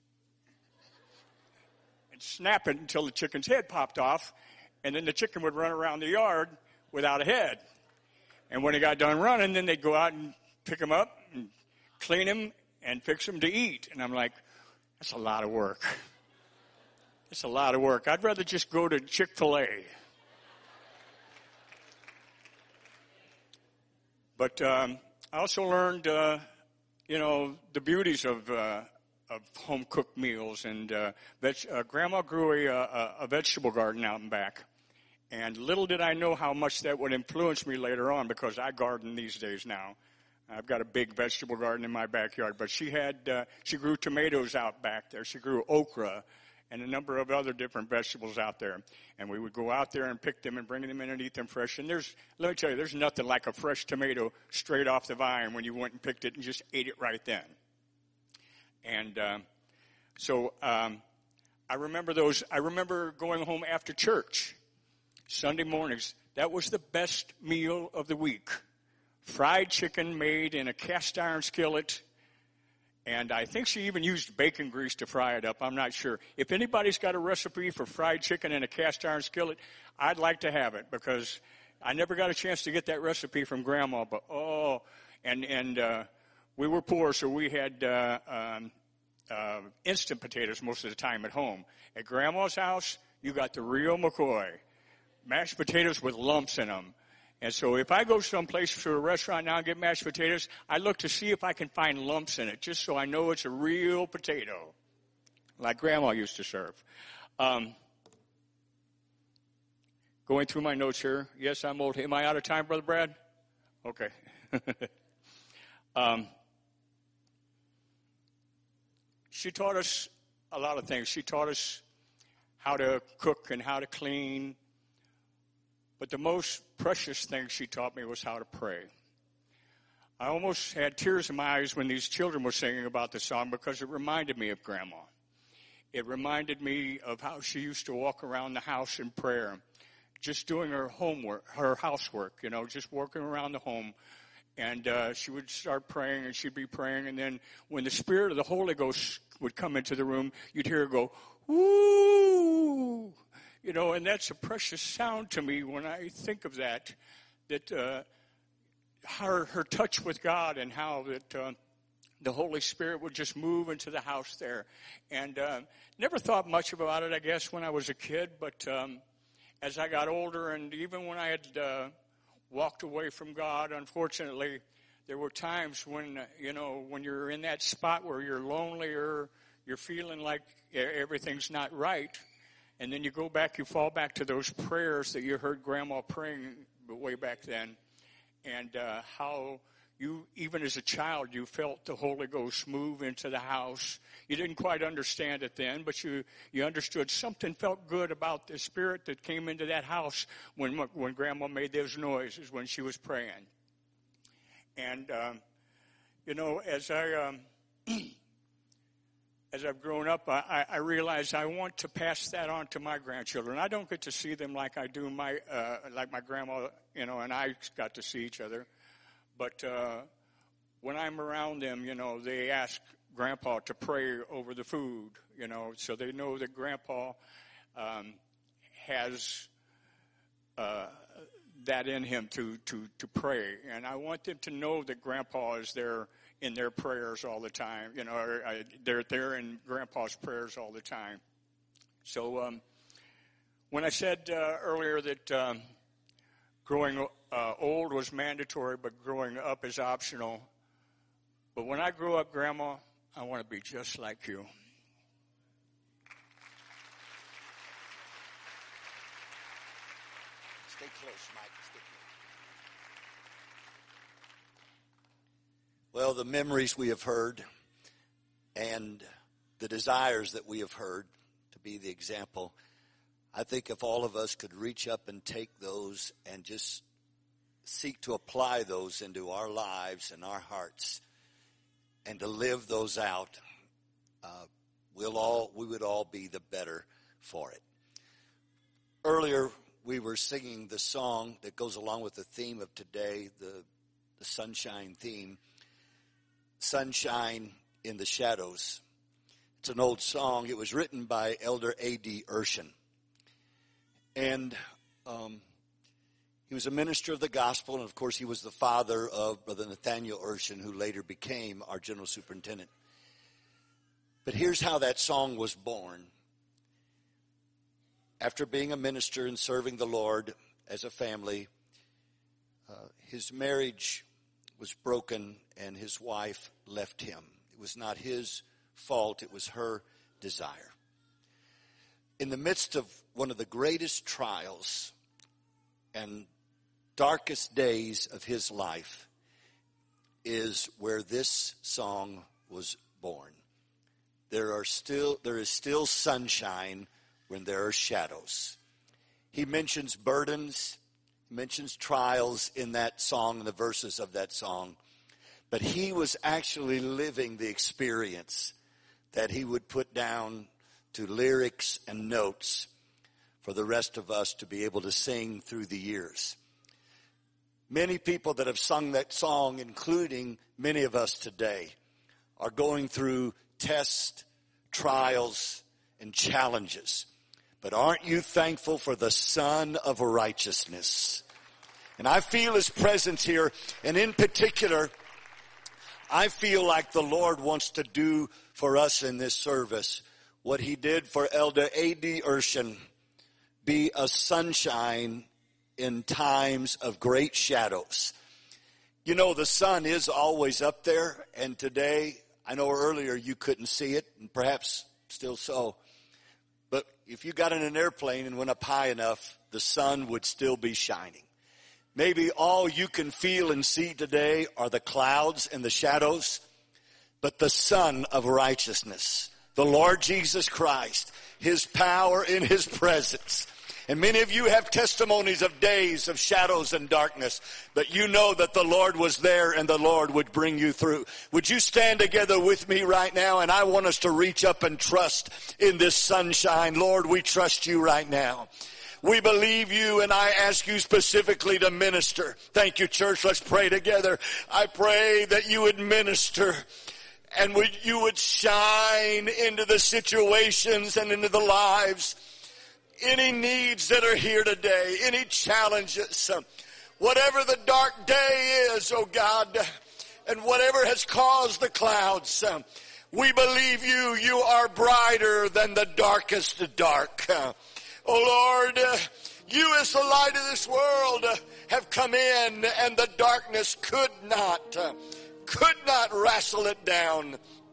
and snap it until the chicken's head popped off. And then the chicken would run around the yard without a head. And when he got done running, then they'd go out and pick him up and clean him and fix him to eat. And I'm like, that's a lot of work. It's a lot of work. I'd rather just go to Chick-fil-A. But I also learned, the beauties of home-cooked meals. And Grandma grew a vegetable garden out and back. And little did I know how much that would influence me later on, because I garden these days now. I've got a big vegetable garden in my backyard. But she grew tomatoes out back there. She grew okra and a number of other different vegetables out there. And we would go out there and pick them and bring them in and eat them fresh. And let me tell you, there's nothing like a fresh tomato straight off the vine when you went and picked it and just ate it right then. And so I remember those. I remember going home after church, Sunday mornings. That was the best meal of the week. Fried chicken made in a cast iron skillet. And I think she even used bacon grease to fry it up. I'm not sure. If anybody's got a recipe for fried chicken in a cast iron skillet, I'd like to have it, because I never got a chance to get that recipe from Grandma. But we were poor, so we had instant potatoes most of the time at home. At Grandma's house, you got the real McCoy, mashed potatoes with lumps in them. And so if I go someplace to a restaurant now and get mashed potatoes, I look to see if I can find lumps in it, just so I know it's a real potato, like Grandma used to serve. Going through my notes here. Yes, I'm old. Am I out of time, Brother Brad? Okay. She taught us a lot of things. She taught us how to cook and how to clean. But the most precious thing she taught me was how to pray. I almost had tears in my eyes when these children were singing about the song, because it reminded me of Grandma. It reminded me of how she used to walk around the house in prayer, just doing her homework, her housework, just working around the home. And she would start praying, and she'd be praying. And then when the Spirit of the Holy Ghost would come into the room, you'd hear her go, "Woo!" And that's a precious sound to me when I think of that her touch with God, and how that the Holy Spirit would just move into the house there. And never thought much about it, I guess, when I was a kid. But as I got older, and even when I had walked away from God, unfortunately, there were times when, when you're in that spot where you're lonely, or you're feeling like everything's not right. And then you fall back to those prayers that you heard Grandma praying way back then. And how, you, even as a child, you felt the Holy Ghost move into the house. You didn't quite understand it then, but you understood something felt good about the spirit that came into that house when Grandma made those noises when she was praying. And, as I've grown up, I realize I want to pass that on to my grandchildren. I don't get to see them like I do like my grandma, and I got to see each other. But when I'm around them, they ask Grandpa to pray over the food, so they know that Grandpa has that in him to pray. And I want them to know that Grandpa is there in their prayers all the time. They're there in Grandpa's prayers all the time. So when I said earlier that growing old was mandatory, but growing up is optional. But when I grow up, Grandma, I want to be just like you. Stay close, Mike. Stay close. Well, the memories we have heard and the desires that we have heard to be the example, I think if all of us could reach up and take those and just seek to apply those into our lives and our hearts and to live those out, we would all be the better for it. Earlier, we were singing the song that goes along with the theme of today, the sunshine theme, Sunshine in the Shadows. It's an old song. It was written by Elder A.D. Urshan. And he was a minister of the gospel, and of course he was the father of Brother Nathaniel Urshan, who later became our general superintendent. But here's how that song was born. After being a minister and serving the Lord as a family, his marriage was broken and his wife left him. It was not his fault, it was her desire. In the midst of one of the greatest trials and darkest days of his life is where this song was born. There is still sunshine when there are shadows. He mentions burdens, mentions trials in that song, in the verses of that song. But he was actually living the experience that he would put down to lyrics and notes for the rest of us to be able to sing through the years. Many people that have sung that song, including many of us today, are going through tests, trials, and challenges. But aren't you thankful for the Son of Righteousness? And I feel his presence here, and in particular, I feel like the Lord wants to do for us in this service what he did for Elder A.D. Urshan, be a sunshine in times of great shadows. You know, the sun is always up there, and today, I know earlier you couldn't see it, and perhaps still so, but if you got in an airplane and went up high enough, the sun would still be shining. Maybe all you can feel and see today are the clouds and the shadows, but the Son of Righteousness, the Lord Jesus Christ, his power in his presence. And many of you have testimonies of days of shadows and darkness, but you know that the Lord was there and the Lord would bring you through. Would you stand together with me right now? And I want us to reach up and trust in this sunshine. Lord, we trust you right now. We believe you, and I ask you specifically to minister. Thank you, church. Let's pray together. I pray that you would minister and you would shine into the situations and into the lives. Any needs that are here today, any challenges, whatever the dark day is, oh God, and whatever has caused the clouds, we believe you. You are brighter than the darkest dark. Oh Lord, you as the light of this world have come in, and the darkness could not wrestle it down.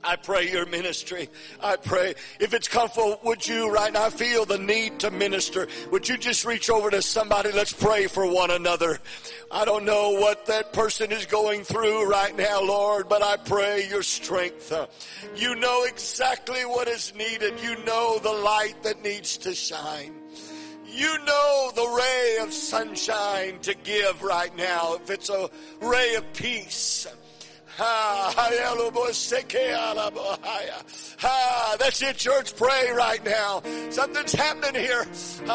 I pray your ministry. I pray if it's comfortable, would you right now feel the need to minister? Would you just reach over to somebody? Let's pray for one another. I don't know what that person is going through right now, Lord, but I pray your strength. You know exactly what is needed. You know the light that needs to shine. You know the ray of sunshine to give right now. If it's a ray of peace. That's it, church. Pray right now. Something's happening here.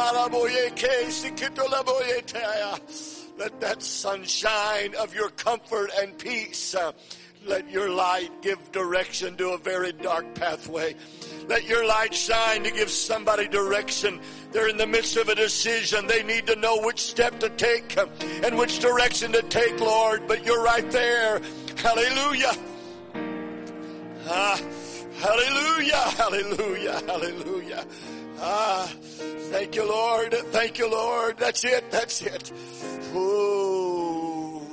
Let that sunshine of your comfort and peace, let your light give direction to a very dark pathway. Let your light shine to give somebody direction. They're in the midst of a decision. They need to know which step to take and which direction to take, Lord. But you're right there. Hallelujah. Hallelujah. Hallelujah. Hallelujah. Thank you, Lord. Thank you, Lord. That's it. That's it. Ooh.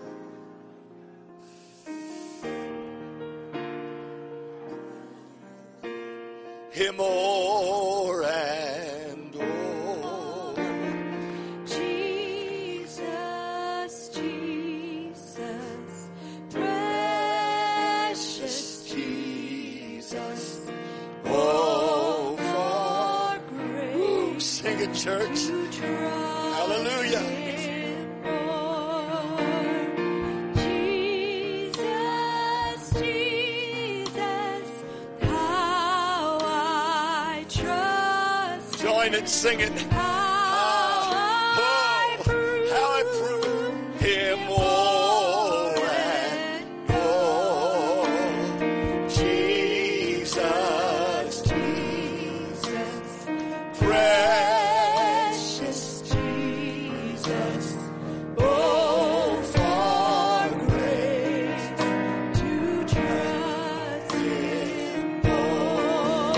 Him o'er and o'er. Jesus, Jesus, precious Jesus. Oh, for grace. ooh, sing it, church. Hallelujah. Jesus, Jesus, how I trust. Join it, sing it. How I prove. How I prove him o'er and o'er. Jesus, Jesus, precious Jesus. Oh, for grace to trust him more.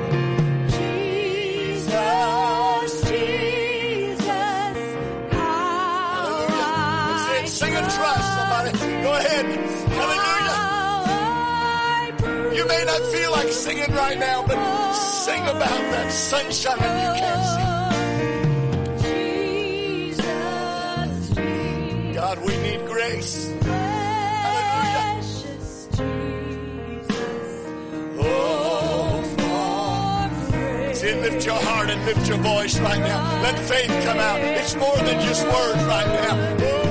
Jesus, Jesus, how I Sing and trust somebody. Go ahead. Hallelujah. You may not feel like singing right now, but sing about that sunshine you can't see. God, we need grace. Hallelujah. Oh, see, lift your heart and lift your voice right now. Let faith come out. It's more than just words right now. Oh,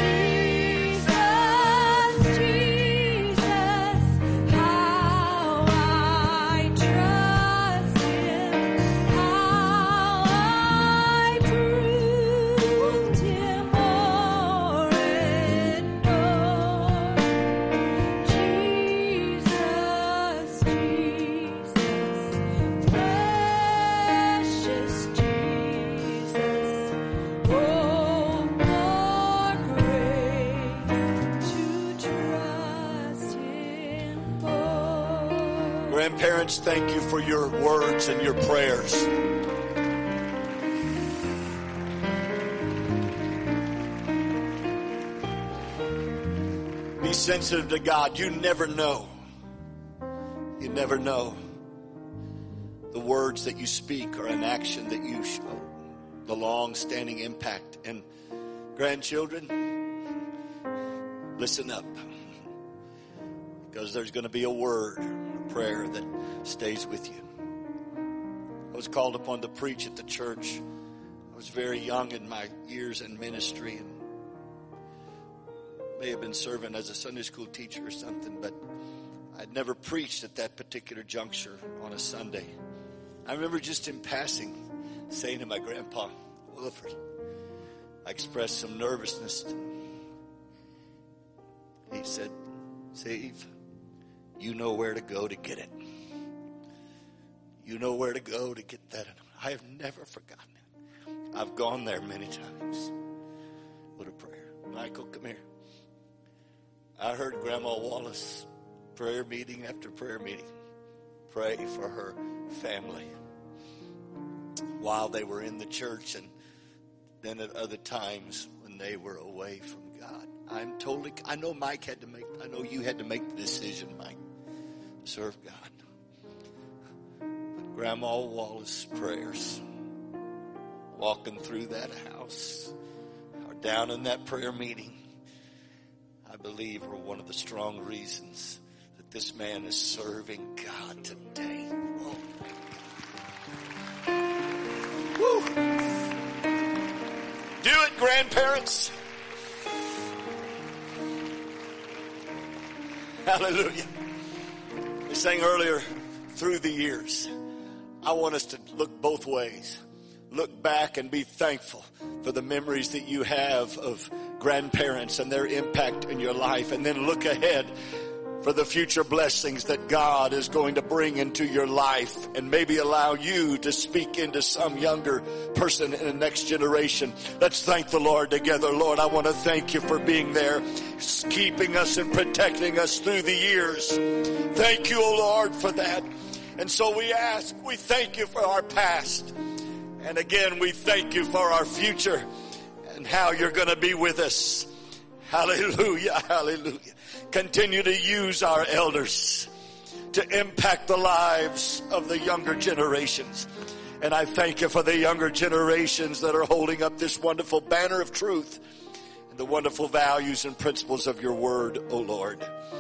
grandparents, thank you for your words and your prayers. Be sensitive to God. You never know. You never know the words that you speak or an action that you show, the long-standing impact. And grandchildren, listen up, because there's going to be a word, a prayer that stays with you. I was called upon to preach at the church. I was very young in my years in ministry and may have been serving as a Sunday school teacher or something, but I'd never preached at that particular juncture on a Sunday. I remember just in passing saying to my grandpa, Wilford, I expressed some nervousness. He said, Steve, you know where to go to get it. You know where to go to get that. I have never forgotten it. I've gone there many times. What a prayer. Michael, come here. I heard Grandma Wallace, prayer meeting after prayer meeting, pray for her family while they were in the church and then at other times when they were away from God. I know Mike had to make, I know you had to make the decision, Mike. serve God. Grandma Wallace prayers, walking through that house or down in that prayer meeting, I believe are one of the strong reasons that this man is serving God today. Oh. Woo. Do it, grandparents. Hallelujah. We sang earlier, through the years. I want us to look both ways. Look back and be thankful for the memories that you have of grandparents and their impact in your life. And then look ahead for the future blessings that God is going to bring into your life, and maybe allow you to speak into some younger person in the next generation. Let's thank the Lord together. Lord, I want to thank you for being there, keeping us and protecting us through the years. Thank you, O Lord, for that. And so we thank you for our past. And again, we thank you for our future and how you're going to be with us. Hallelujah, hallelujah. Continue to use our elders to impact the lives of the younger generations. And I thank you for the younger generations that are holding up this wonderful banner of truth and the wonderful values and principles of your word, O Lord.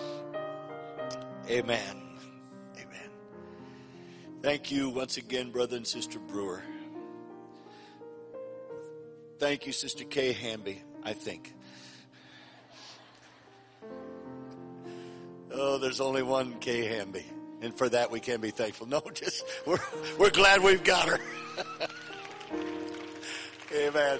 Amen. Amen. Thank you once again, Brother and Sister Brewer. Thank you, Sister Kay Hamby, I think. Oh, there's only one Kay Hamby. And for that we can be thankful. No, just we're glad we've got her. Amen.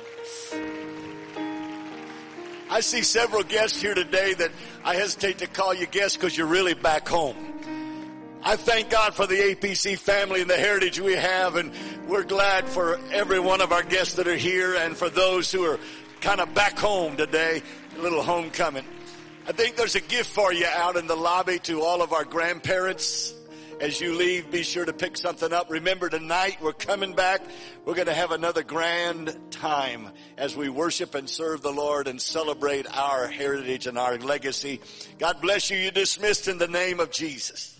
I see several guests here today that I hesitate to call you guests because you're really back home. I thank God for the APC family and the heritage we have, and we're glad for every one of our guests that are here, and for those who are kind of back home today, a little homecoming. I think there's a gift for you out in the lobby to all of our grandparents. As you leave, be sure to pick something up. Remember, tonight we're coming back. We're going to have another grand time as we worship and serve the Lord and celebrate our heritage and our legacy. God bless you. You're dismissed in the name of Jesus.